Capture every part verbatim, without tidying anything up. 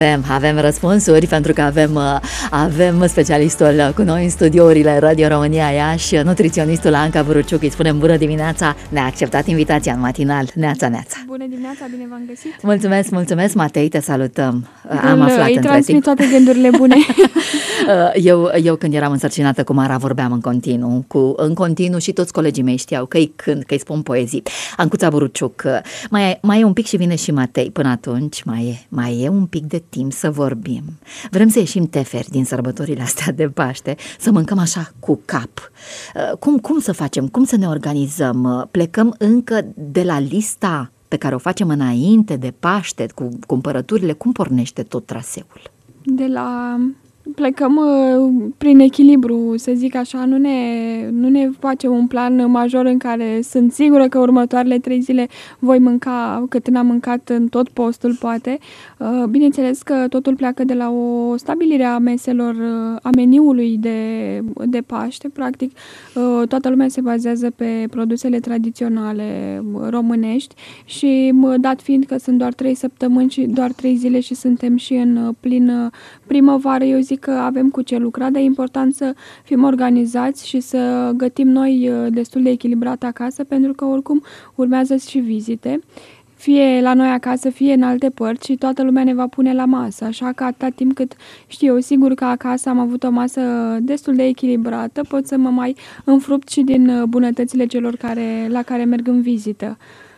Avem, avem răspunsuri pentru că avem, avem specialistul cu noi în studiourile Radio România Iași, nutriționistul Anca Buruciuc. Îi spunem bună dimineața, ne-a acceptat invitația în matinal. Neața, neața. Bună dimineața, bine v-am găsit. Mulțumesc, mulțumesc, Matei, te salutăm. Am Bun, aflat îi între transmit timp. Toate gândurile bune. eu, eu când eram însărcinată cu Mara vorbeam în continuu, cu, în continuu și toți colegii mei știau că îi cânt, că îi spun poezii. Ancuța Buruciuc, mai, mai e un pic și vine și Matei. Până atunci mai e, mai e un pic de timp să vorbim. Vrem să ieșim teferi din sărbătorile astea de Paște, să mâncăm așa cu cap. Cum, cum să facem? Cum să ne organizăm? Plecăm încă de la lista pe care o facem înainte de Paște, cu cumpărăturile? Cum pornește tot traseul? De la... Plecăm uh, prin echilibru, să zic așa, nu ne, nu ne facem un plan major în care sunt sigură că următoarele trei zile voi mânca cât n-am mâncat în tot postul, poate. Uh, bineînțeles că totul pleacă de la o stabilire a meselor, uh, a meniului de, de Paște. Practic, uh, toată lumea se bazează pe produsele tradiționale românești și, uh, dat fiind că sunt doar trei săptămâni și doar trei zile și suntem și în uh, plin uh, primăvară, eu zic că avem cu ce lucra, dar e important să fim organizați și să gătim noi destul de echilibrat acasă, pentru că oricum urmează și vizite, fie la noi acasă, fie în alte părți, și toată lumea ne va pune la masă, așa că atâta timp cât știu eu sigur că acasă am avut o masă destul de echilibrată, pot să mă mai înfrupt și din bunătățile celor care, la care merg în vizită.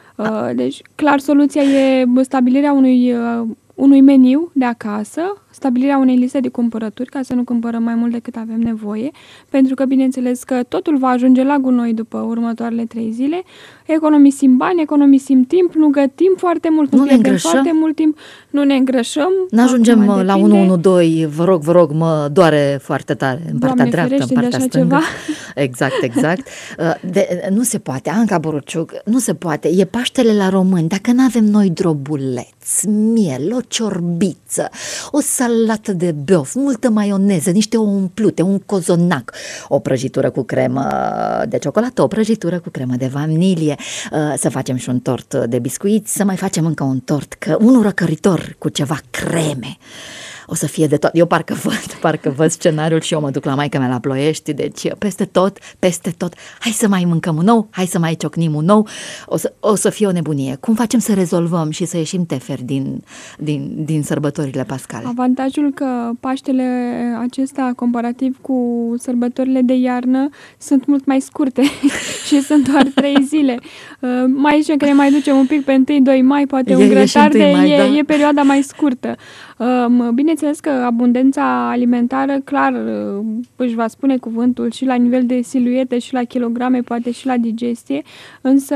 Deci, clar, soluția e stabilirea unui unui meniu de acasă, stabilirea unei liste de cumpărături, ca să nu cumpărăm mai mult decât avem nevoie, pentru că, bineînțeles, că totul va ajunge la gunoi după următoarele trei zile. Economisim bani, economisim timp, nu gătim foarte mult, nu, nu ne îngrășăm foarte mult timp, nu ne îngrășăm. Nu ajungem la unu unu doi, vă rog, vă rog, mă doare foarte tare în partea Doamne dreaptă, în partea stângă. Ceva. Exact, exact. De, nu se poate, Anca Buruciuc, nu se poate. E Paștele la români, dacă nu avem noi drobuleț, miel, o ciorbiță, o salată de băuf, multă maioneză, niște umplute, un cozonac, o prăjitură cu cremă de ciocolată, o prăjitură cu cremă de vanilie, să facem și un tort de biscuiți, să mai facem încă un tort, că unul răcăritor cu ceva creme. O să fie de tot. Eu parcă văd, parcă văd scenariul și eu mă duc la maică-mea la Ploiești, deci peste tot, peste tot. Hai să mai mâncăm un nou, hai să mai ciocnim un nou. O să, o să fie o nebunie. Cum facem să rezolvăm și să ieșim teferi din, din, din sărbătorile pascale? Avantajul că Paștele acesta, comparativ cu sărbătorile de iarnă, sunt mult mai scurte și sunt doar trei zile. Mai zicem că ne mai ducem un pic pe întâi doi mai, poate e, un grătar de mai, e, da. e perioada mai scurtă. Bineînțeles că abundența alimentară, clar, își va spune cuvântul și la nivel de siluete, și la kilograme, poate și la digestie, însă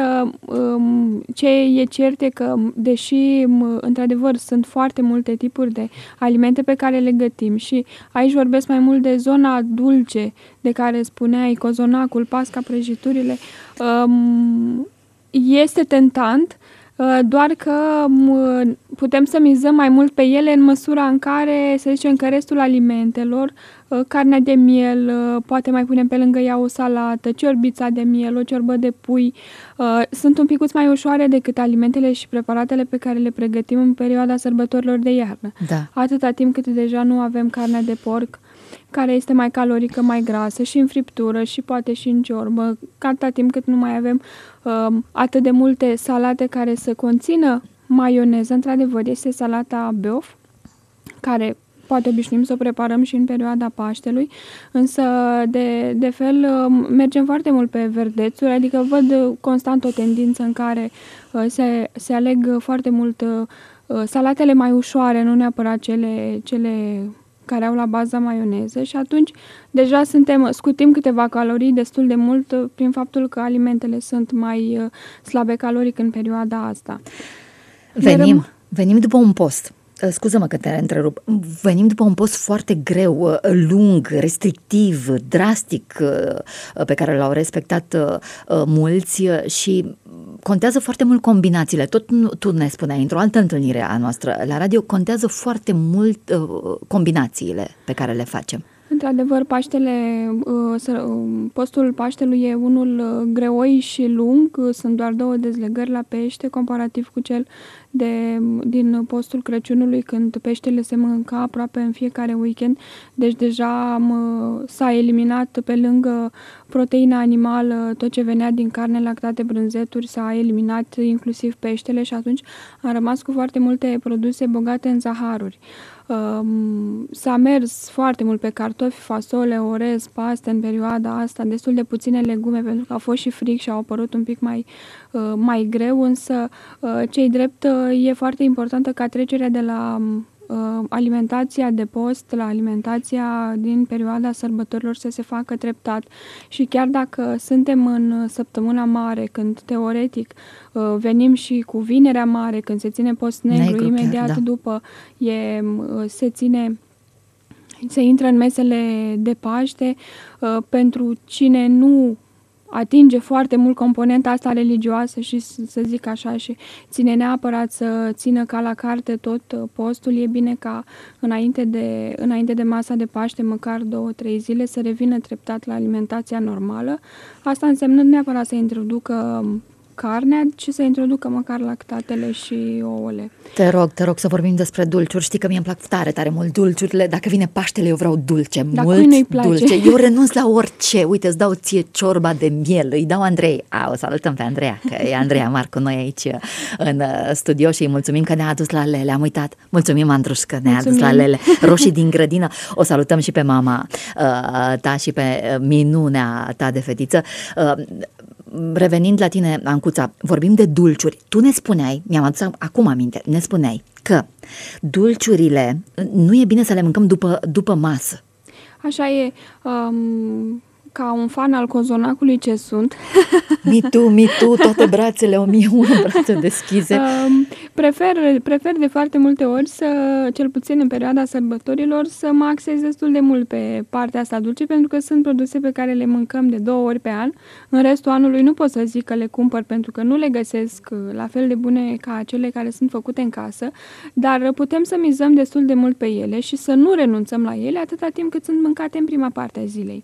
ce e cert e că, deși într-adevăr sunt foarte multe tipuri de alimente pe care le gătim, și aici vorbesc mai mult de zona dulce, de care spuneai, cozonacul, pasca, prăjiturile, este tentant, doar că putem să mizăm mai mult pe ele în măsura în care, să zicem, că restul alimentelor, carnea de miel, poate mai punem pe lângă ea o salată, ciorbița de miel, o ciorbă de pui, sunt un picuț mai ușoare decât alimentele și preparatele pe care le pregătim în perioada sărbătorilor de iarnă. Da. Atâta timp cât deja nu avem carnea de porc, care este mai calorică, mai grasă, și în friptură și poate și în ciorbă, atâta timp cât nu mai avem uh, atât de multe salate care să conțină maioneză. Într-adevăr, este salata băuf, care poate obișnuim să o preparăm și în perioada Paștelui, însă de, de fel mergem foarte mult pe verdețuri, adică văd constant o tendință în care uh, se, se aleg foarte mult uh, salatele mai ușoare, nu neapărat cele... cele care au la bază maioneză, și atunci deja suntem, scutim câteva calorii destul de mult prin faptul că alimentele sunt mai slabe caloric în perioada asta. Venim, venim după un post. Scuză-mă că te întrerup. Venim după un post foarte greu, lung, restrictiv, drastic, pe care l-au respectat mulți, și contează foarte mult combinațiile. Tot tu ne spuneai într-o altă întâlnire a noastră la radio, contează foarte mult combinațiile pe care le facem. Într-adevăr, Paștele, postul Paștelui e unul greoi și lung, sunt doar două dezlegări la pește comparativ cu cel de, din postul Crăciunului, când peștele se mânca aproape în fiecare weekend. Deci deja am, s-a eliminat pe lângă proteina animală, tot ce venea din carne, lactate, brânzeturi, s-a eliminat inclusiv peștele și atunci am rămas cu foarte multe produse bogate în zaharuri. Um, s-a mers foarte mult pe cartofi, fasole, orez, paste în perioada asta, destul de puține legume pentru că a fost și frig și au apărut un pic mai, uh, mai greu, însă uh, ce-i drept uh, e foarte importantă ca trecerea de la uh, alimentația de post la alimentația din perioada sărbătorilor să se facă treptat și chiar dacă suntem în săptămâna mare, când teoretic uh, venim și cu vinerea mare, când se ține post negru, negru imediat chiar, da. după e, uh, se ține se intră în mesele de Paște, uh, pentru cine nu atinge foarte mult componenta asta religioasă și, să zic așa, și ține neapărat să țină ca la carte tot postul, e bine ca înainte de, înainte de masa de Paște, măcar două, trei zile, să revină treptat la alimentația normală. Asta înseamnă neapărat să introducă carnea, ci să introducă măcar lactatele și ouăle. Te rog, te rog să vorbim despre dulciuri. Știi că mie îmi plac tare, tare mult dulciurile. Dacă vine Paștele, eu vreau dulce, Dar mult dulce. Eu renunț la orice. Uite, îți dau ție ciorba de miel, îi dau Andrei. A, o salutăm pe Andreea, că e Andreea mare cu noi aici în studio și îi mulțumim că ne-a adus la lele. Am uitat. Mulțumim, Andruș, că ne-a adus la lele. Roșii din grădină. O salutăm și pe mama uh, ta și pe minunea ta de fetiță. Uh, Revenind la tine, Ancuța, vorbim de dulciuri. Tu ne spuneai, mi-am adus acum aminte, ne spuneai că dulciurile nu e bine să le mâncăm după, după masă. Așa e. Um, ca un fan al cozonacului ce sunt. Mi tu, mi tu, toate brațele, o mie unu brațe deschise. Um, prefer, prefer de foarte multe ori să, cel puțin în perioada sărbătorilor, să mă axez destul de mult pe partea asta dulce, pentru că sunt produse pe care le mâncăm de două ori pe an. În restul anului nu pot să zic că le cumpăr, pentru că nu le găsesc la fel de bune ca cele care sunt făcute în casă, dar putem să mizăm destul de mult pe ele și să nu renunțăm la ele atâta timp cât sunt mâncate în prima parte a zilei.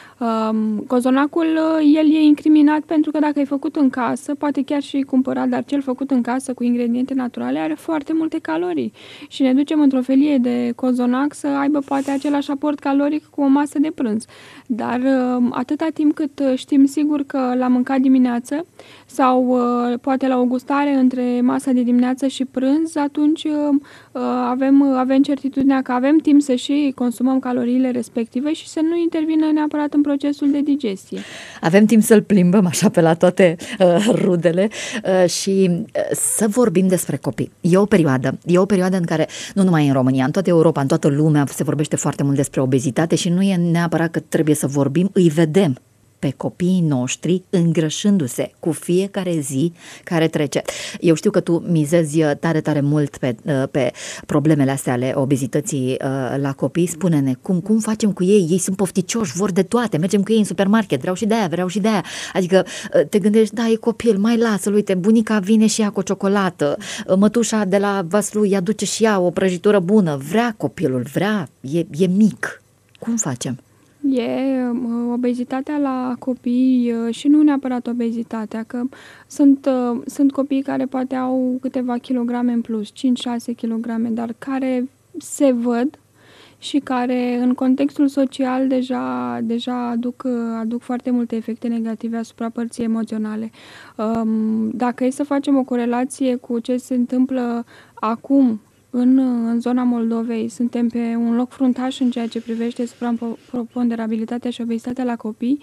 Um, cozonacul, el e incriminat pentru că dacă e făcut în casă, poate chiar și cumpărat, dar cel făcut în casă cu ingrediente naturale are foarte multe calorii și ne ducem într-o felie de cozonac să aibă poate același aport caloric cu o masă de prânz. Dar um, atâta timp cât știm sigur că l-am mâncat dimineață sau uh, poate la o gustare între masa de dimineață și prânz, atunci uh, avem, avem certitudinea că avem timp să și consumăm caloriile respective și să nu intervină neapărat în procesul de digestie. Avem timp să-l plimbăm așa pe la toate uh, rudele uh, și uh, să vorbim despre copii. E o perioadă, e o perioadă în care, nu numai în România, în toată Europa, în toată lumea se vorbește foarte mult despre obezitate și nu e neapărat că trebuie să vorbim, îi vedem pe copiii noștri îngrășându-se cu fiecare zi care trece. Eu știu că tu mizezi tare, tare mult pe, pe problemele astea ale obezității la copii. Spune-ne, cum, cum facem cu ei? Ei sunt pofticioși, vor de toate, mergem cu ei în supermarket, vreau și de aia, vreau și de aia. Adică te gândești, da, e copil, mai lasă-l, uite, bunica vine și ea cu o ciocolată, mătușa de la Vaslui îi aduce și ea o prăjitură bună, vrea copilul, vrea, e, e mic. Cum facem? E obezitatea la copii și nu neapărat obezitatea, că sunt, sunt copii care poate au câteva kilograme în plus, cinci șase kilograme, dar care se văd și care în contextul social deja, deja aduc, aduc foarte multe efecte negative asupra părții emoționale. Dacă e să facem o corelație cu ce se întâmplă acum În, în zona Moldovei, suntem pe un loc fruntaș în ceea ce privește supraponderabilitatea și obezitatea la copii.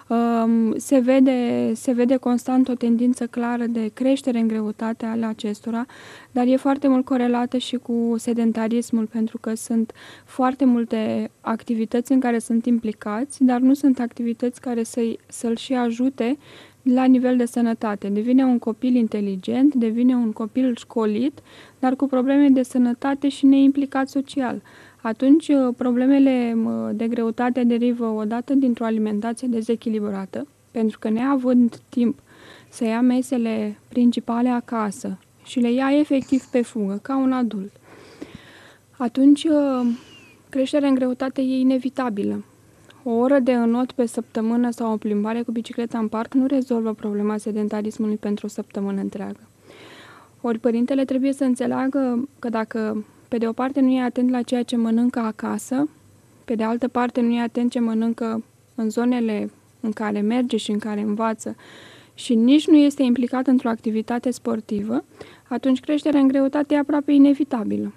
Se vede, se vede constant o tendință clară de creștere în greutate ale acestora, dar e foarte mult corelată și cu sedentarismul, pentru că sunt foarte multe activități în care sunt implicați, dar nu sunt activități care să-i, să-l și ajute la nivel de sănătate. Devine un copil inteligent, devine un copil școlit, dar cu probleme de sănătate și neimplicat social. Atunci, problemele de greutate derivă odată dintr-o alimentație dezechilibrată, pentru că neavând timp să ia mesele principale acasă și le ia efectiv pe fugă, ca un adult, atunci creșterea în greutate e inevitabilă. O oră de înot pe săptămână sau o plimbare cu bicicleta în parc nu rezolvă problema sedentarismului pentru o săptămână întreagă. Ori părintele trebuie să înțeleagă că dacă pe de o parte nu e atent la ceea ce mănâncă acasă, pe de altă parte nu e atent ce mănâncă în zonele în care merge și în care învață și nici nu este implicat într-o activitate sportivă, atunci creșterea în greutate e aproape inevitabilă.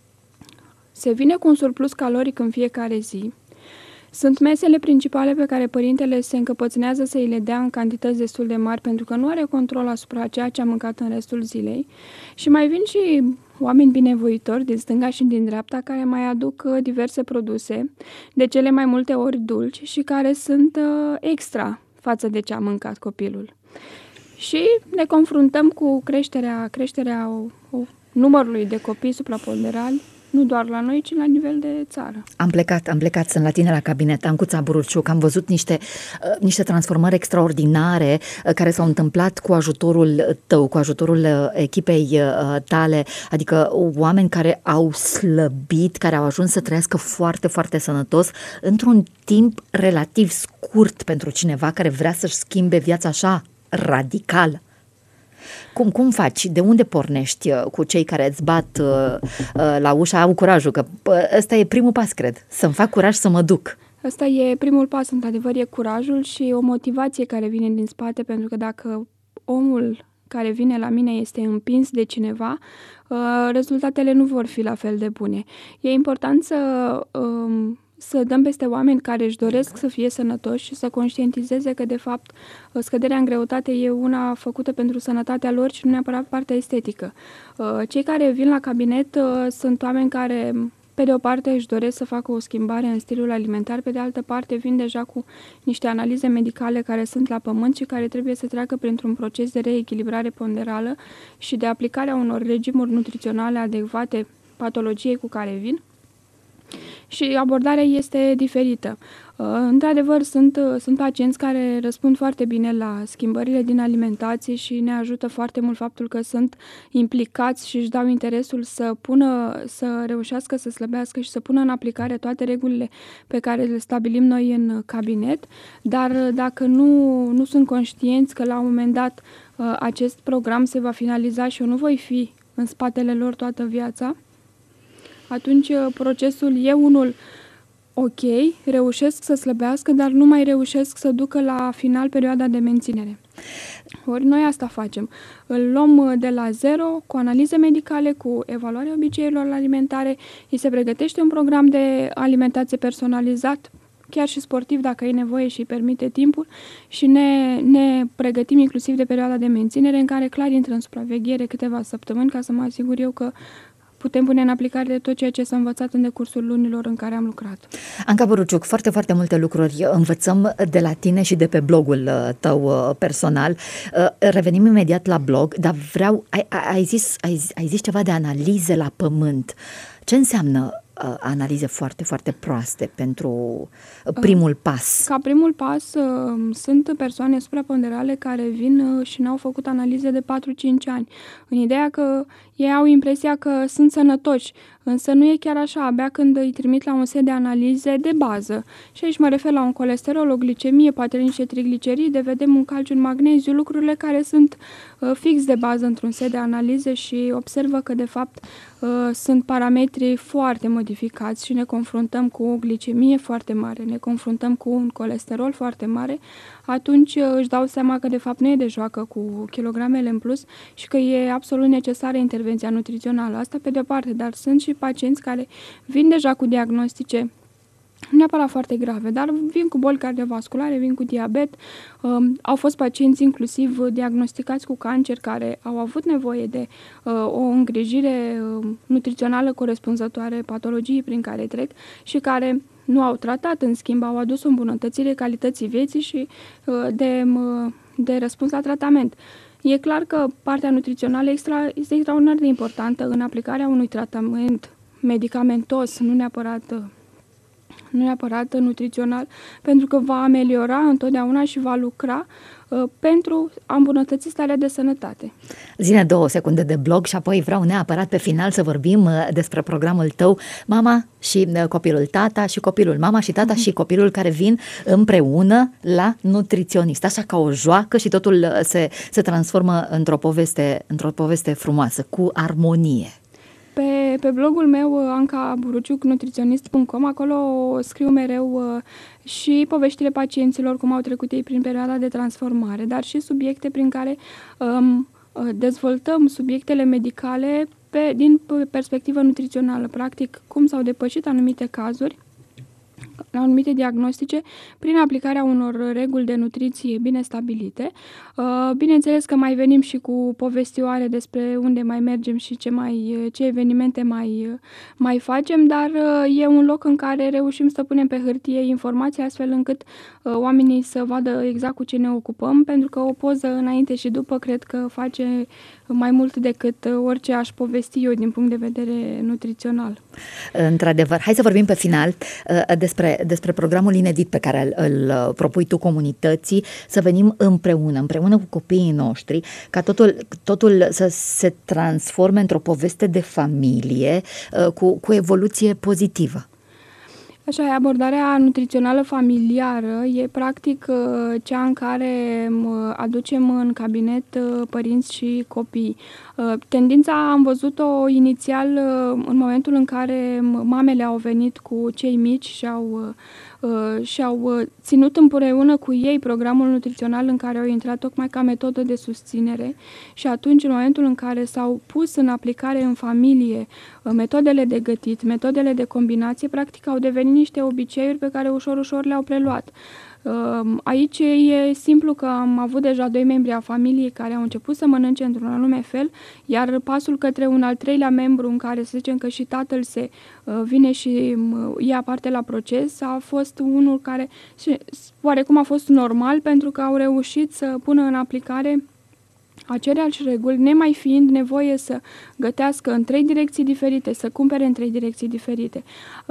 Se vine cu un surplus caloric în fiecare zi. Sunt mesele principale pe care părintele se încăpățânează să îi le dea în cantități destul de mari pentru că nu are control asupra ceea ce a mâncat în restul zilei. Și mai vin și oameni binevoitori din stânga și din dreapta care mai aduc diverse produse, de cele mai multe ori dulci și care sunt uh, extra față de ce a mâncat copilul. Și ne confruntăm cu creșterea, creșterea o, o, numărului de copii supraponderali, nu doar la noi, ci la nivel de țară. Am plecat, am plecat, sunt la tine la cabinet, Ancuța Buruciuc, am văzut niște, uh, niște transformări extraordinare uh, care s-au întâmplat cu ajutorul tău, cu ajutorul uh, echipei uh, tale, adică oameni care au slăbit, care au ajuns să trăiască foarte, foarte sănătos într-un timp relativ scurt pentru cineva care vrea să-și schimbe viața așa radical. Cum, cum faci? De unde pornești cu cei care îți bat uh, uh, la ușă? Au curajul, că uh, ăsta e primul pas, cred, să-mi fac curaj să mă duc. Ăsta e primul pas, într-adevăr, e curajul și o motivație care vine din spate, pentru că dacă omul care vine la mine este împins de cineva, uh, rezultatele nu vor fi la fel de bune. E important să... Uh, să dăm peste oameni care își doresc să fie sănătoși și să conștientizeze că, de fapt, scăderea în greutate e una făcută pentru sănătatea lor și nu neapărat partea estetică. Cei care vin la cabinet sunt oameni care, pe de o parte, își doresc să facă o schimbare în stilul alimentar, pe de altă parte, vin deja cu niște analize medicale care sunt la pământ și care trebuie să treacă printr-un proces de reechilibrare ponderală și de aplicarea unor regimuri nutriționale adecvate patologiei cu care vin. Și abordarea este diferită. Într-adevăr, sunt, sunt pacienți care răspund foarte bine la schimbările din alimentație și ne ajută foarte mult faptul că sunt implicați și își dau interesul să pună, să reușească să slăbească și să pună în aplicare toate regulile pe care le stabilim noi în cabinet, dar dacă nu, nu sunt conștienți că la un moment dat acest program se va finaliza și eu nu voi fi în spatele lor toată viața, atunci procesul e unul ok, reușesc să slăbească, dar nu mai reușesc să ducă la final perioada de menținere. Ori noi asta facem. Îl luăm de la zero, cu analize medicale, cu evaluarea obiceiurilor alimentare, îi se pregătește un program de alimentație personalizat, chiar și sportiv, dacă e nevoie și permite timpul, și ne, ne pregătim inclusiv de perioada de menținere, în care clar intră în supraveghere câteva săptămâni, ca să mă asigur eu că putem pune în aplicare de tot ceea ce s-a învățat în decursul lunilor în care am lucrat. Anca Buruciuc, foarte, foarte multe lucruri învățăm de la tine și de pe blogul tău personal. Revenim imediat la blog, dar vreau, ai, ai, zis, ai, ai zis ceva de analize la pământ. Ce înseamnă analize foarte, foarte proaste pentru primul pas? Ca primul pas, sunt persoane supraponderale care vin și n-au făcut analize de patru-cinci ani, în ideea că ei au impresia că sunt sănătoși, însă nu e chiar așa, abia când îi trimit la un set de analize de bază. Și aici mă refer la un colesterol, o glicemie, poate niște trigliceride, vedem un calciu, un magneziu, lucrurile care sunt uh, fix de bază într-un set de analize și observă că, de fapt, uh, sunt parametri foarte modificați și ne confruntăm cu o glicemie foarte mare, ne confruntăm cu un colesterol foarte mare, atunci uh, își dau seama că, de fapt, nu e de joacă cu kilogramele în plus și că e absolut necesară intervenția nutrițională. Asta pe de-o parte, dar sunt și pacienți care vin deja cu diagnostice nu neapărat foarte grave, dar vin cu boli cardiovasculare, vin cu diabet. Um, au fost pacienți inclusiv diagnosticați cu cancer care au avut nevoie de uh, o îngrijire uh, nutrițională corespunzătoare patologiei prin care trec și care nu au tratat, în schimb au adus o îmbunătățire calității vieții și uh, de, uh, de răspuns la tratament. E clar că partea nutrițională extra, este extraordinar de importantă în aplicarea unui tratament medicamentos, nu neapărat nu neapărat nutrițional, pentru că va ameliora întotdeauna și va lucra uh, pentru a îmbunătăți starea de sănătate. Zine două secunde de blog și apoi vreau neapărat pe final să vorbim uh, despre programul tău, mama și uh, copilul, tata și copilul, mama și tata mm-hmm. și copilul care vin împreună la nutriționist, așa ca o joacă și totul uh, se, se transformă într-o poveste, într-o poveste frumoasă, cu armonie. Pe, pe blogul meu, anca buruciuc nutriționist punct com, acolo scriu mereu uh, și poveștile pacienților, cum au trecut ei prin perioada de transformare, dar și subiecte prin care um, dezvoltăm subiectele medicale pe, din perspectivă nutrițională, practic cum s-au depășit anumite cazuri, anumite diagnostice, prin aplicarea unor reguli de nutriție bine stabilite. Bineînțeles că mai venim și cu povestioare despre unde mai mergem și ce, mai, ce evenimente mai, mai facem, dar e un loc în care reușim să punem pe hârtie informații astfel încât oamenii să vadă exact cu ce ne ocupăm, pentru că o poză înainte și după cred că face mai mult decât orice aș povesti eu din punct de vedere nutrițional. Într-adevăr, hai să vorbim pe final despre, despre programul inedit pe care îl, îl propui tu comunității, să venim împreună, împreună cu copiii noștri, ca totul, totul să se transforme într-o poveste de familie cu, cu evoluție pozitivă. Așa e, abordarea nutrițională familiară e practic cea în care aducem în cabinet părinți și copii. Tendința am văzut-o inițial în momentul în care mamele au venit cu cei mici și au și au ținut împreună cu ei programul nutrițional în care au intrat tocmai ca metodă de susținere și atunci, în momentul în care s-au pus în aplicare în familie metodele de gătit, metodele de combinație, practic au devenit niște obiceiuri pe care ușor, ușor le-au preluat. Aici e simplu că am avut deja doi membri a familiei care au început să mănânce într-un anume fel, iar pasul către un al treilea membru în care să zicem că și tatăl se vine și ia parte la proces a fost unul care oarecum a fost normal pentru că au reușit să pună în aplicare aceleași reguli, nemai fiind nevoie să gătească în trei direcții diferite, să cumpere în trei direcții diferite.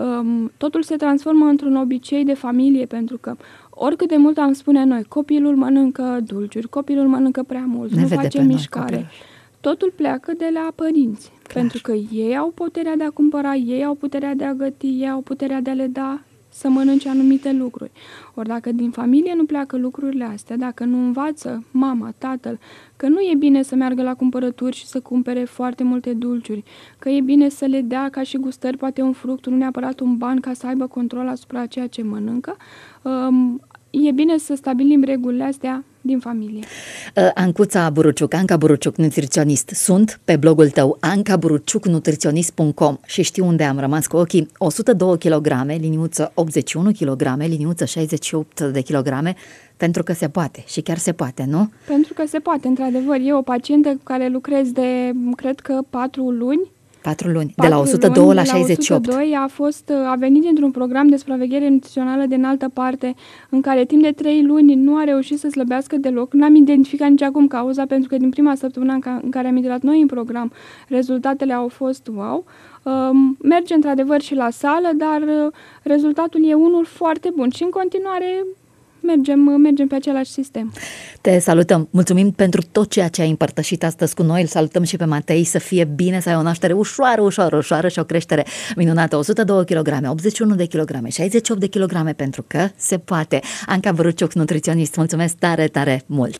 Totul se transformă într-un obicei de familie, pentru că oricât de mult am spune noi, copilul mănâncă dulciuri, copilul mănâncă prea mult, ne nu face mișcare. Noi, totul pleacă de la părinți, clar, pentru că ei au puterea de a cumpăra, ei au puterea de a găti, ei au puterea de a le da să mănânce anumite lucruri. Ori dacă din familie nu pleacă lucrurile astea, dacă nu învață mama, tatăl, că nu e bine să meargă la cumpărături și să cumpere foarte multe dulciuri, că e bine să le dea ca și gustări, poate un fruct, nu neapărat un ban, ca să aibă control asupra ceea ce mănâncă, um, e bine să stabilim regulile astea din familie. Ancuța Buruciuc, Anca Buruciuc, nutriționist, sunt pe blogul tău anca buruciuc nutriționist punct com și știu unde am rămas cu ochii. o sută doi kilograme, liniuță optzeci și unu kilograme, liniuță șaizeci și opt de kilograme, pentru că se poate și chiar se poate, nu? Pentru că se poate, într-adevăr. E o pacientă cu care lucrez de, cred că, patru luni. Patru luni, de la o sută doi la șaizeci și opt. o sută doi a, fost, a venit dintr-un program de supraveghere nutrițională din altă parte, în care timp de trei luni nu a reușit să slăbească deloc. N-am identificat nici acum cauza, pentru că din prima săptămână în, ca, în care am intrat noi în program, rezultatele au fost wow. Um, merge într-adevăr și la sală, dar uh, rezultatul e unul foarte bun și în continuare Mergem, mergem pe același sistem. Te salutăm, mulțumim pentru tot ceea ce ai împărtășit astăzi cu noi, îl salutăm și pe Matei, să fie bine, să ai o naștere ușoară, ușoară, ușoară și o creștere minunată, o sută doi kilograme, optzeci și unu de kilograme, șaizeci și opt de kilograme, pentru că se poate. Anca Buruciuc, nutriționist, mulțumesc tare, tare mult!